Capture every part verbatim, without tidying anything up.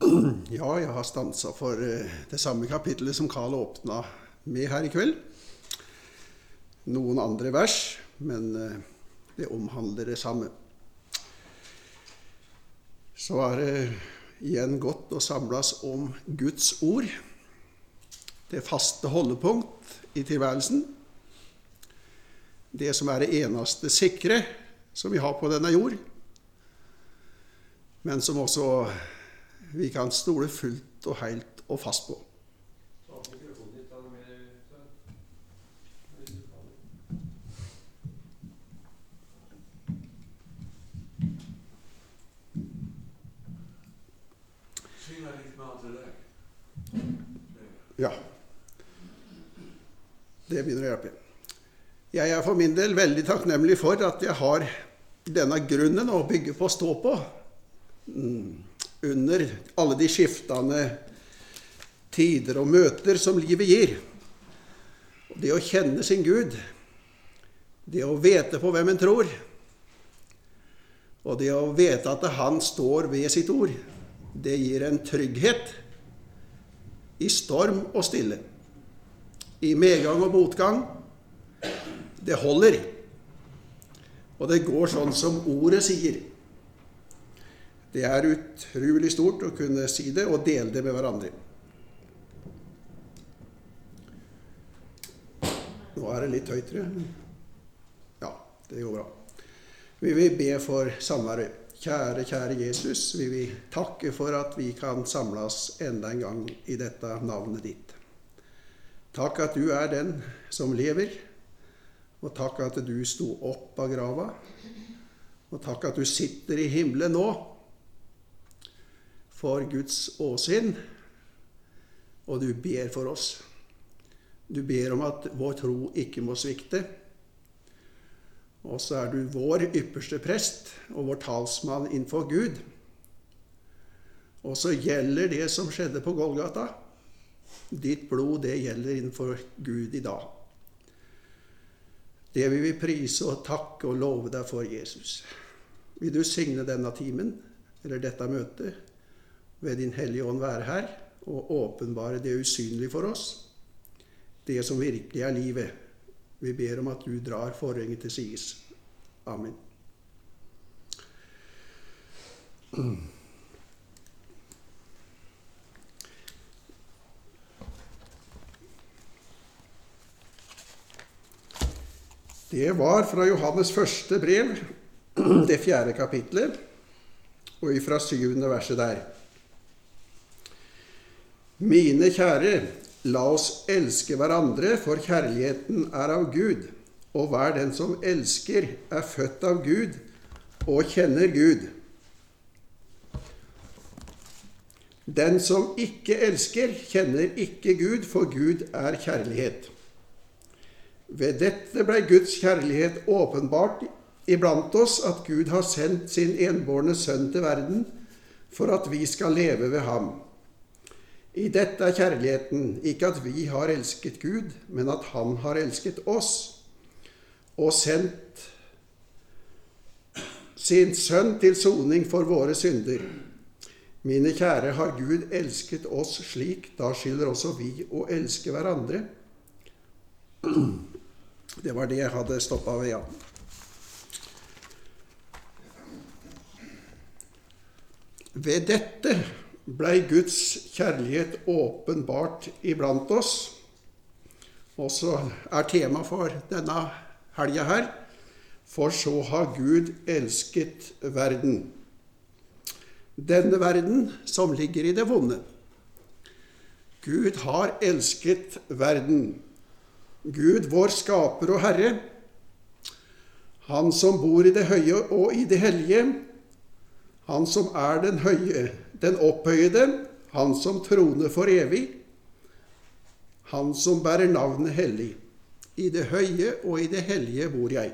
Ja, jeg har stanset for det samme kapittelet som Karl åpna med her i kveld. Noen andre vers, men det omhandler det samme. Så er det igjen godt å samles om Guds ord, det faste holdepunkt i tilværelsen, det som er det eneste sikre som vi har på denne jord, men som også vi kan stole fullt og helt og fast på. Ja, det begynner å hjelpe. Jeg er for min del veldig takknemlig for at jeg har denne grunnen å bygge på å stå på, under alle de skiftende tider og møter som livet gir. Det å kjenne sin Gud, det å vite på hvem en tror, og det å vite at han står ved sitt ord, det gir en trygghet i storm og stille, i medgang og motgang. Det holder, og det går sånn som ordet sier. Det er utrolig stort å kunne si det og dele det med hverandre. Nå er det litt høyt, tror jeg. Ja, det går bra. Vi vil be for samværet. Kjære, kjære Jesus, vi vil takke for at vi kan samles enda en gang i dette navnet ditt. Takk at du er den som lever, og takk at du sto opp av grava, og takk at du sitter i himmelen nå, for Guds åsyn, og du ber for oss. Du ber om at vår tro ikke må svikte, og så er du vår ypperste prest og vår talsmann innenfor Gud. Og så gjelder det som skjedde på Golgata. Ditt blod, det gjelder innenfor Gud i dag. Det vil vi prise og takke og love deg for, Jesus. Vil du signe denne timen, eller dette møtet, ved din hellige ånd være her, og åpenbare det usynlige for oss, det som virkelig er livet. Vi ber om at du drar forhenget til sides. Amen. Det var fra Johannes første brev, det fjerde kapitlet, og ifra syvende verset der. Mine kjære, la oss elske hverandre, for kjærligheten er av Gud, og hver den som elsker er født av Gud og kjenner Gud. Den som ikke elsker, kjenner ikke Gud, for Gud er kjærlighet. Ved dette ble Guds kjærlighet åpenbart iblant oss, at Gud har sendt sin enbårne sønn til verden, for at vi skal leve ved ham. I dette er kjærligheten, ikke at vi har elsket Gud, men at han har elsket oss, og sendt sin sønn til soning for våre synder. Mine kjære, har Gud elsket oss slik, da skylder også vi å elske hverandre. Det var det jeg hadde stoppet ved, ja. Ved dette ble Guds kjærlighet åpenbart iblant oss. Og så er tema for denne helga her, for så har Gud elsket verden. Denne verden som ligger i det vonde. Gud har elsket verden. Gud, vår skaper og Herre, han som bor i det høye og i det hellige, han som er den høye, den opphøyede, han som troner for evig, han som bærer navnet hellig. I det høye og i det hellige bor jeg.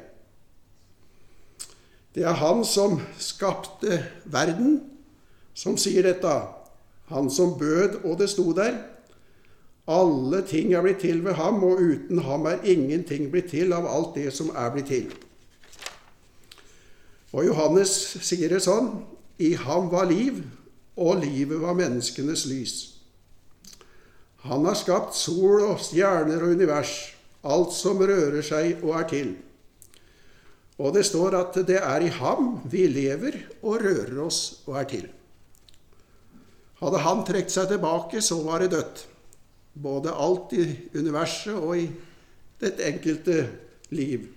Det er han som skapte verden, som sier dette. Han som bød, og det sto der. Alle ting er blitt til ved ham, og uten ham er ingenting blitt til av alt det som er blitt til. Og Johannes sier det sånn: I ham var liv, og livet var menneskenes lys. Han har skapt sol og stjerner og univers, alt som rører seg og er til. Og det står at det er i ham vi lever og rører oss og er til. Hadde han trekt seg tilbake, så var det dødt. Både alt i universet og i det enkelte liv.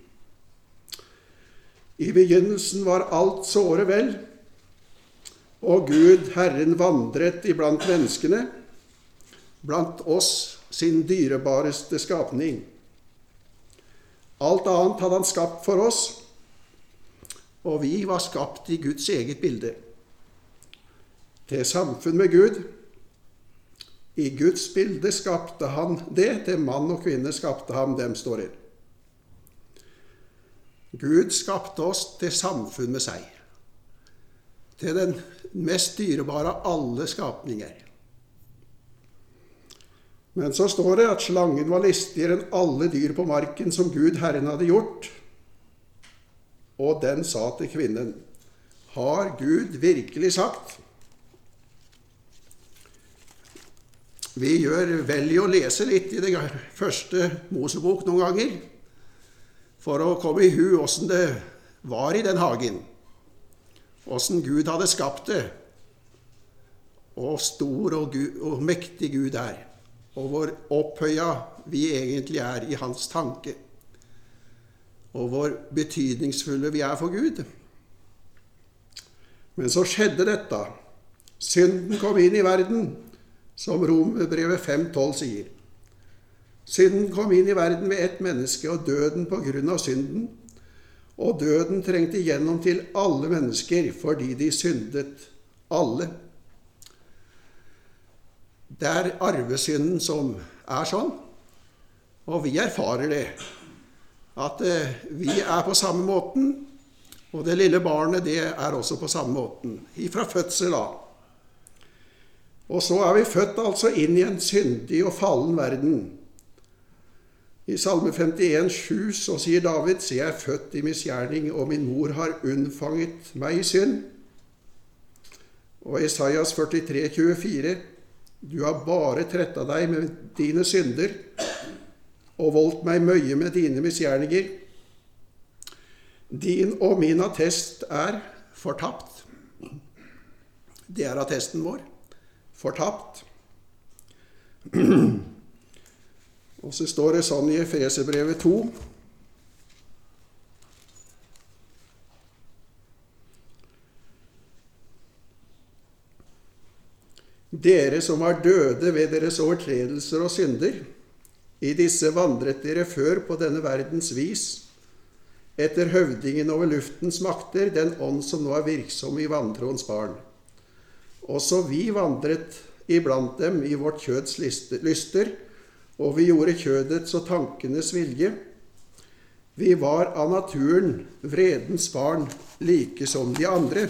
I begynnelsen var alt såre vel, og Gud, Herren, vandret iblant menneskene, blant oss sin dyrebareste skapning. Alt annet hadde han skapt for oss, og vi var skapt i Guds eget bilde. Til samfunn med Gud. I Guds bilde skapte han det, til mann og kvinne skapte han dem, står det. Gud skapte oss til samfunn med seg, til den mest dyrebare av alle skapninger. Men så står det at slangen var listigere enn alle dyr på marken som Gud Herren hadde gjort. Og den sa til kvinnen, har Gud virkelig sagt? Vi gjør vel i å lese litt i det første Mosebok noen ganger, for å komme i hu hvordan det var i den hagen, hvordan Gud hadde skapt det, og stor og, Gud, og mektig Gud er, og hvor opphøya vi egentlig er i hans tanke, og hvor betydningsfulle vi er for Gud. Men så skjedde dette. Synden kom inn i verden, som Romerbrevet fem tolv sier. Synden kom inn i verden ved ett menneske, og døden på grunn av synden. Og døden trengte igjennom til alle mennesker, fordi de syndet alle. Det er arvesynden som er sånn, og vi erfarer det. At eh, vi er på samme måten, og det lille barnet det er også på samme måten, ifra fødsel av. Og så er vi født altså inn i en syndig og fallen verden. I Salme femtien sju så sier David, «Se, jeg er født i misgjerning, og min mor har unnfanget meg i synd.» Og Isaias førtitre tjuefire, «Du har bare trettet deg med dine synder, og voldt meg møye med dine misgjerninger. Din og min attest er fortapt.» Det er attesten vår. Fortapt. Og så står det sånn i Efeserbrevet to. Dere som var døde ved deres overtredelser og synder, i disse vandret dere før på denne verdens vis, etter høvdingen over luftens makter, den ånd som nå er virksom i vantroens barn. Også vi vandret iblant dem i vårt kjøds lyster, og vi gjorde kjødets og tankenes vilje. Vi var av naturen vredens barn, like som de andre.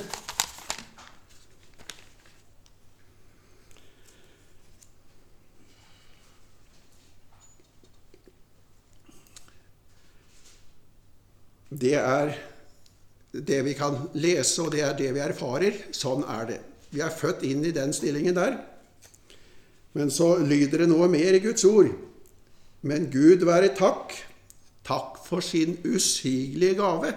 Det er det vi kan lese, og det er det vi erfarer. Sånn er det. Vi er født inn i den stillingen der. Men så lyder det noe mer i Guds ord. Men Gud være takk, takk for sin usigelige gave.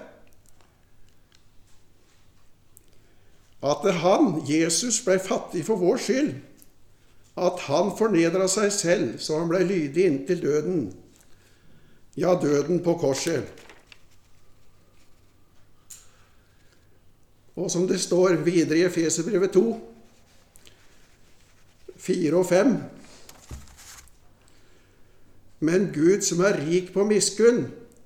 At han, Jesus, ble fattig for vår skyld. At han fornedret seg selv, så han ble lydig inntil døden. Ja, døden på korset. Og som det står videre i Efeserbrevet to, fire og fem. Men Gud som er rik på miskunn,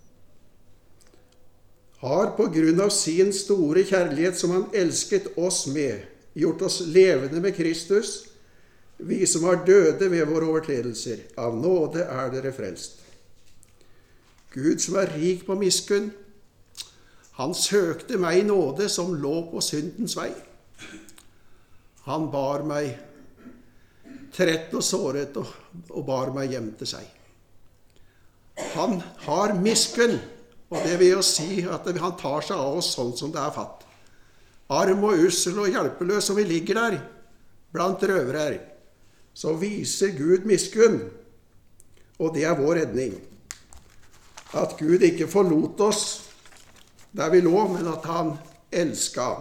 har på grunn av sin store kjærlighet som han elsket oss med, gjort oss levende med Kristus, vi som var døde ved våre overtredelser. Av nåde er dere frelst. Gud som er rik på miskunn, han søkte meg i nåde som lå på syndens vei. Han bar meg trett og såret og, og bar meg hjem til seg. Han har miskunn, og det vil jo si at han tar seg av oss sånn som det er fatt. Arm og ussel og hjelpeløs som vi ligger der, blant røvere, så viser Gud miskunn. Og det er vår redning. At Gud ikke forlot oss der vi lå, men at han elsket.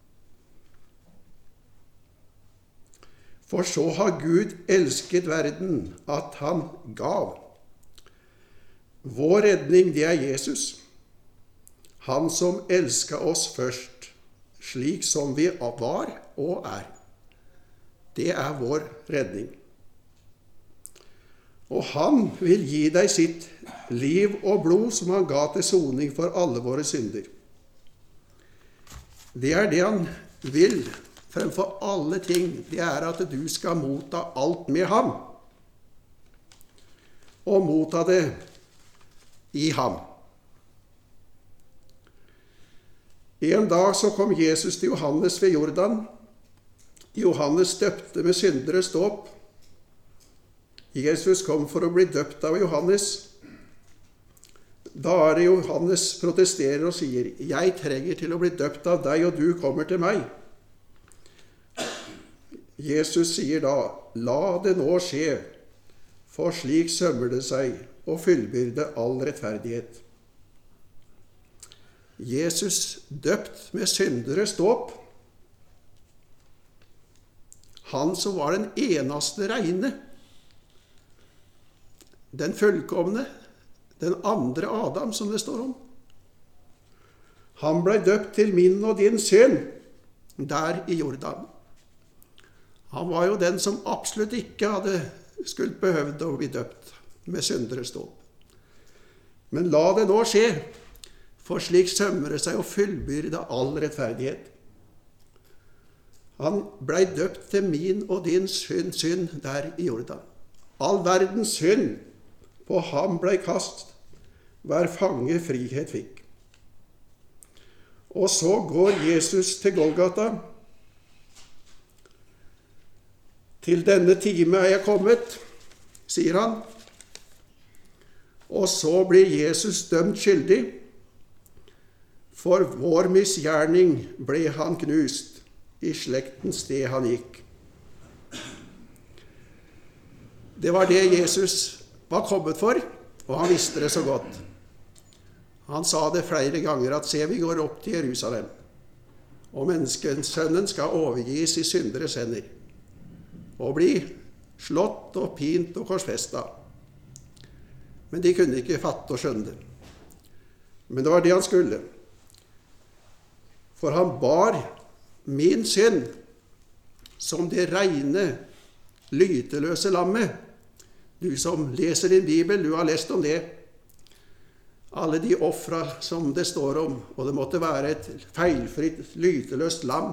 For så har Gud elsket verden, at han gav. Vår redning, det er Jesus. Han som elsket oss først, slik som vi var og er. Det er vår redning. Og han vil gi deg sitt liv og blod som han ga til soning for alle våre synder. Det er det han vil fremfor alle ting. Det er at du skal motta alt med ham. Og motta det i ham. En dag så kom Jesus til Johannes ved Jordan. Johannes døpte med synderes dåp. Jesus kom for å bli døpt av Johannes. Da er det Johannes protesterer og sier, «Jeg trenger til å bli døpt av deg, og du kommer til meg.» Jesus sier da, «La det nå skje, for slik sømmer det seg å fullbyrde all rettferdighet.» Jesus døpt med synderes dåp. Han som var den eneste reine, den fullkomne, den andre Adam, som det står om. Han ble døpt til min og din synd der i Jordan. Han var jo den som absolutt ikke hadde skulle behøvd å bli døpt med synderes dåp. Men la det nå skje, for slik sømmer det seg å fullbyrde all rettferdighet. Han ble døpt til min og din synd, synd der i Jordan. All verdens synd på ham ble kast, hver fange frihet fikk. Og så går Jesus til Golgata. Til denne time er jeg kommet, sier han. Og så blir Jesus dømt skyldig. For vår misgjerning ble han knust i slektens sted han gikk. Det var det Jesus var kommet for, og han visste det så godt. Han sa det flere ganger at se, vi går opp til Jerusalem, og menneskesønnen skal overgis i synderes hender, og bli slått og pint og korsfestet. Men de kunne ikke fatte og skjønne det. Men det var det han skulle. For han bar min synd som det reine, lyteløse lammet. Du som leser din Bibel, du har lest om det. Alle de offra som det står om, og det måtte være et feilfritt, lyteløst lam.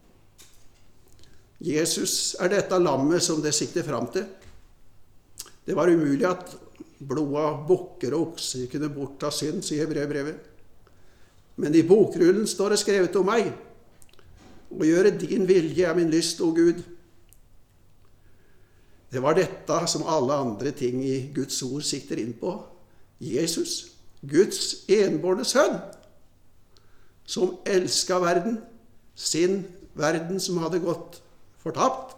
Jesus er dette lammet som det sikter fram til. Det var umulig at blod av bukker og okser kunne bortta synd, sier Hebreerbrevet. Men i bokrullen står det skrevet om meg. Å gjøre din vilje er min lyst, o Gud. Det var dette som alle andre ting i Guds ord sikter inn på. Jesus, Guds enbårne sønn, som elsket verden, sin verden som hadde gått fortapt.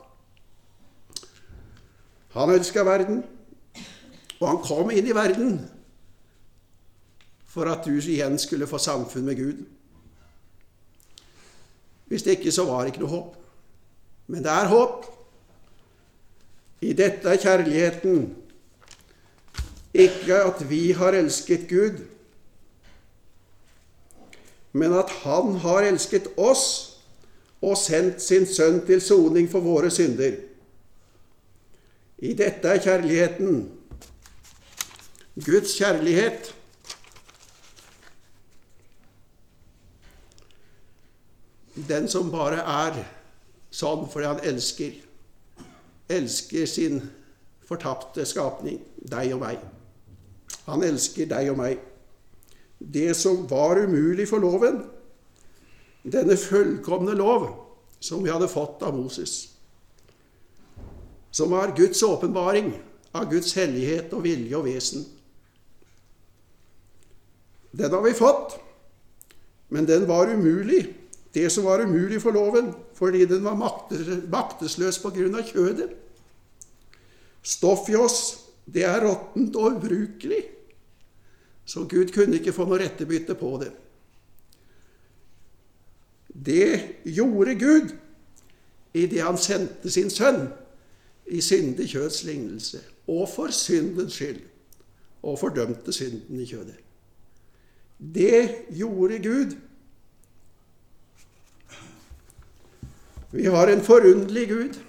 Han elsket verden, og han kom inn i verden for at du igjen skulle få samfunn med Gud. Hvis det ikke, så var det ikke noe håp. Men det er håp. I dette er kjærligheten. Ikke at vi har elsket Gud, men at han har elsket oss og sendt sin sønn til soning for våre synder. I dette er kjærligheten. Guds kjærlighet. Den som bare er sånn fordi han elsker, elsker sin fortapte skapning, deg og meg. Han elsker deg og meg. Det som var umulig for loven, denne fullkomne lov som vi hadde fått av Moses, som var Guds åpenbaring av Guds hellighet og vilje og vesen. Den har vi fått, men den var umulig det som var umulig for loven, fordi den var maktesløs på grunn av kjødet. Stoff i oss, det er råttent og ubrukelig, så Gud kunne ikke få noe rettebytte på det. Det gjorde Gud i det han sendte sin sønn i syndig kjøds lignelse, og for syndens skyld, og fordømte synden i kjødet. Det gjorde Gud. Vi har en forunderlig Gud.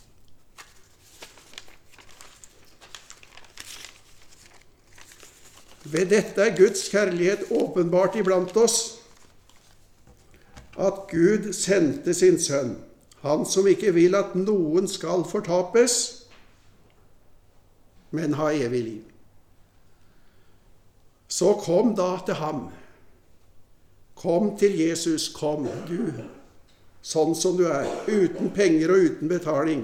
Ved dette er Guds kjærlighet åpenbart iblant oss, at Gud sendte sin sønn, han som ikke vil at noen skal fortapes, men ha evig liv. Så kom da til ham. Kom til Jesus, kom du, sånn som du er, uten penger og uten betaling.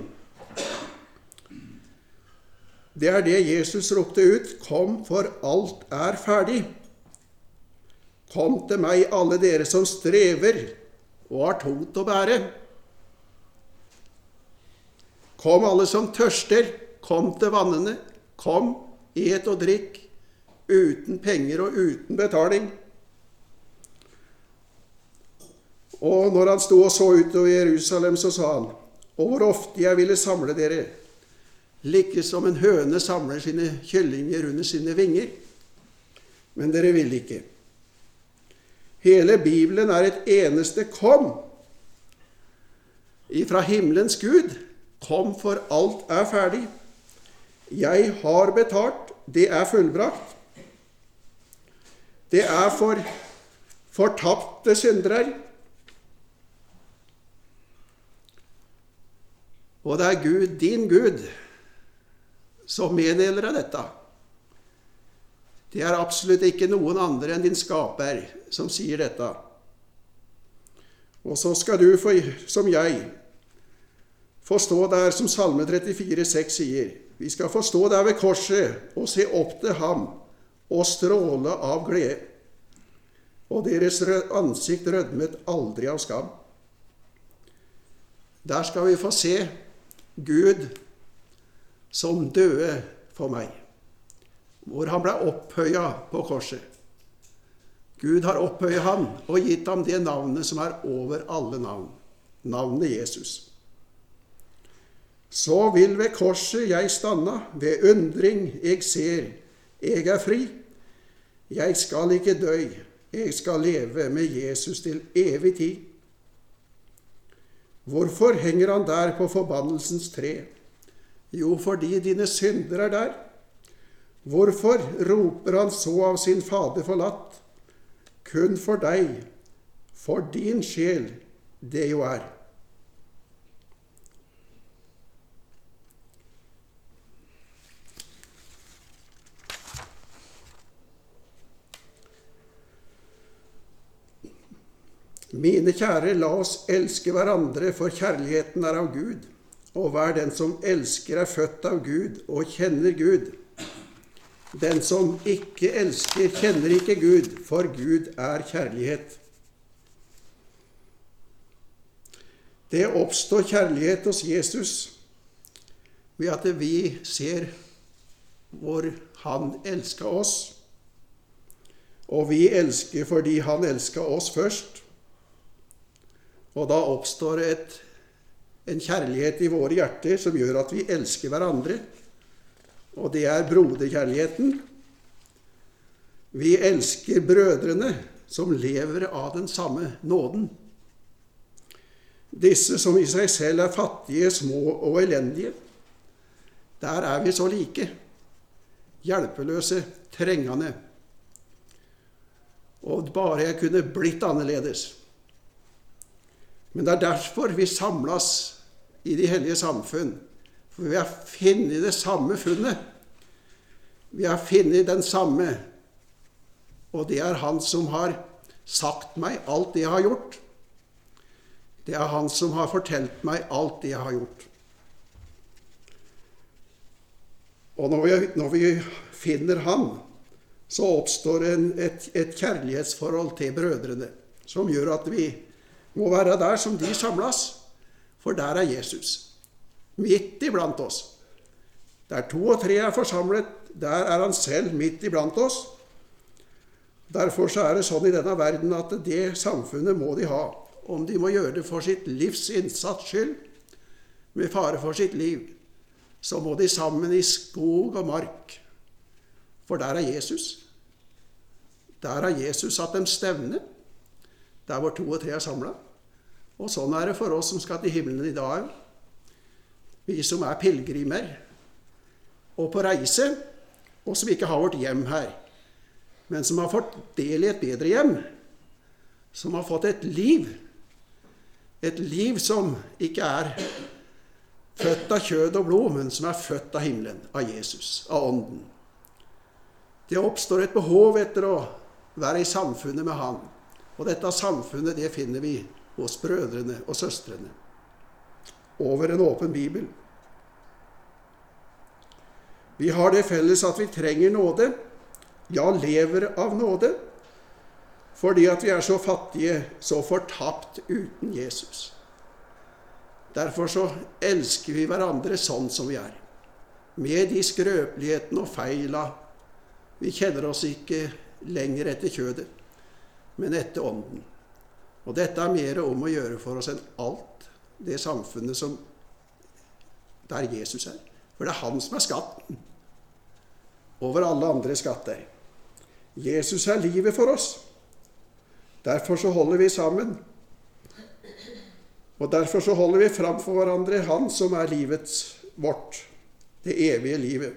Det er det Jesus ropte ut, kom, for alt er ferdig. Kom til meg, alle dere som strever og har tungt å bære. Kom, alle som tørster, kom til vannene. Kom, et og drikk, uten penger og uten betaling. Og når han sto og så utover Jerusalem, så sa han, og hvor ofte jeg ville samle dere, like som en høne samler sine kyllinger under sine vinger. Men dere vil ikke. Hele Bibelen er et eneste kom. Ifra himmelens Gud, kom, for alt er ferdig. Jeg har betalt, det er fullbrakt. Det er for fortapte syndere. Og det er Gud, din Gud, som meddeler av dette. Det er absolutt ikke noen andre enn din skaper som sier dette. Og så skal du, for, som jeg, forstå der som Salme trettifire seks sier. Vi skal forstå der ved korset og se opp til ham og stråle av glede. Og deres ansikt rødmet aldri av skam. Der skal vi få se Gud som døde for meg, hvor han ble opphøyet på korset. Gud har opphøyet ham og gitt ham det navnet som er over alle navn, navnet Jesus. Så vil ved korset jeg stanna, ved undring jeg ser, jeg er fri. Jeg skal ikke dø, jeg skal leve med Jesus til evig tid. Hvorfor henger han der på forbannelsens tre? Jo, fordi dine synder er der. Hvorfor roper han så av sin fader forlatt? Kun for deg, for din sjel, det jo er. Mine kjære, la oss elske hverandre, for kjærligheten er av Gud. Og hver den som elsker er født av Gud og kjenner Gud. Den som ikke elsker, kjenner ikke Gud, for Gud er kjærlighet. Det oppstår kjærlighet hos Jesus ved at vi ser hvor han elsket oss. Og vi elsker fordi han elsket oss først. Og da oppstår et, en kjærlighet i våre hjerter som gjør at vi elsker hverandre. Og det er broderkjærligheten. Vi elsker brødrene som lever av den samme nåden. Disse som i seg selv er fattige, små og elendige. Der er vi så like. Hjelpeløse, trengende. Og bare jeg kunne blitt annerledes. Men det er derfor vi samles i de hellige samfunn. For vi har funnet det samme funnet. Vi har funnet den samme. Og det er han som har sagt meg alt det jeg har gjort. Det er han som har fortalt meg alt det jeg har gjort. Og når vi, når vi finner han, så oppstår en, et, et kjærlighetsforhold til brødrene, som gjør at vi må være der som de samles, for der er Jesus, midt iblant oss. Der to og tre er forsamlet, der er han selv midt iblant oss. Derfor så er det sånn i denne verden at det samfunnet må de ha, om de må gjøre det for sitt livs innsats skyld, med fare for sitt liv, så må de sammen i skog og mark, for der er Jesus. Der har Jesus satt dem stevne, der hvor to og tre er samlet. Og sånn er det for oss som skal til himmelen i dag. Vi som er pilgrimer og på reise, og som ikke har vårt hjem her, men som har fått del i et bedre hjem, som har fått et liv, et liv som ikke er født av kjød og blod, men som er født av himmelen, av Jesus, av ånden. Det oppstår et behov etter å være i samfunnet med han, og dette samfunnet det finner vi hos brødrene og søstrene, over en åpen bibel. Vi har det felles at vi trenger nåde, ja, lever av nåde, fordi at vi er så fattige, så fortapt uten Jesus. Derfor så elsker vi hverandre sånn som vi er, med de skrøpelighetene og feila. Vi kjenner oss ikke lenger etter kjødet, men etter ånden. Og dette er mer om å gjøre for oss enn alt det samfunnet som der Jesus er. For det er han som er skatten over alle andre skatter. Jesus er livet for oss. Derfor så holder vi sammen. Og derfor så holder vi fram for hverandre han som er livets vårt, det evige livet.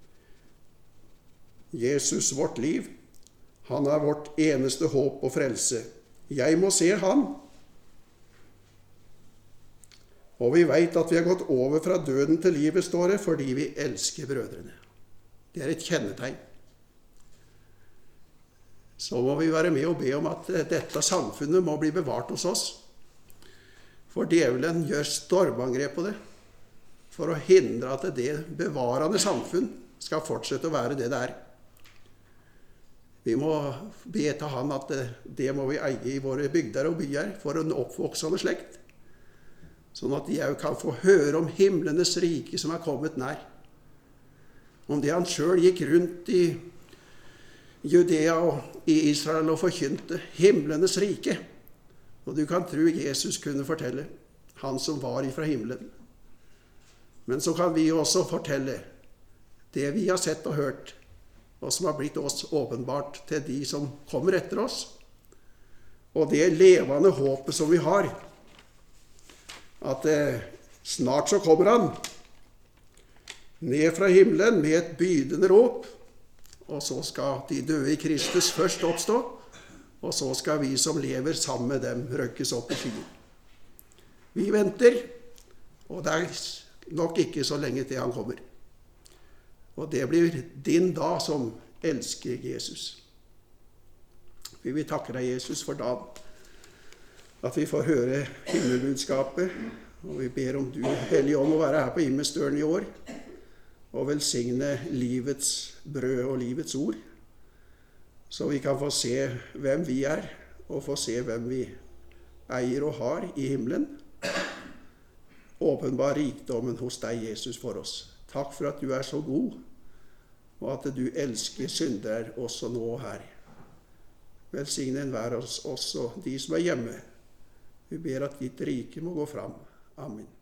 Jesus, vårt liv, han er vårt eneste håp og frelse. Jeg må se han. Og vi vet at vi har gått over fra døden til livet, står det, fordi vi elsker brødrene. Det er et kjennetegn. Så må vi være med og be om at dette samfunnet må bli bevart hos oss. For djevelen gjør stormangrep på det, for å hindre at det bevarende samfunn skal fortsette å være det det er. Vi må be til han at det, det må vi eie i våre bygder og byer for en oppvoksende slekt, sånn at de også kan få høre om himlenes rike som er kommet nær. Om det han selv gikk rundt i Judea og i Israel og forkynte himlenes rike. Og du kan tro Jesus kunne fortelle, han som var ifra himmelen. Men så kan vi også fortelle det vi har sett og hørt, og som har blitt oss åpenbart til de som kommer etter oss. Og det levende håpet som vi har, at eh, snart så kommer han ned fra himmelen med et bydende råp, og så skal de døde i Kristus først oppstå, og så skal vi som lever sammen med dem røkkes opp i skyen. Vi venter, og det er nok ikke så lenge til han kommer. Og det blir din dag som elsker Jesus. Vi vil takke deg, Jesus, for dagen, at vi får høre himmelbudskapet, og vi ber om du, Hellige Ånd, å være her på himmelsdøren i år, og velsigne livets brød og livets ord, så vi kan få se hvem vi er, og få se hvem vi eier og har i himmelen. Åpenbar rikdommen hos deg, Jesus, for oss. Takk for at du er så god, og at du elsker syndere også nå og her. Velsigne enhver av oss, også de som er hjemme. Vi ber at ditt rike må gå fram. Amen.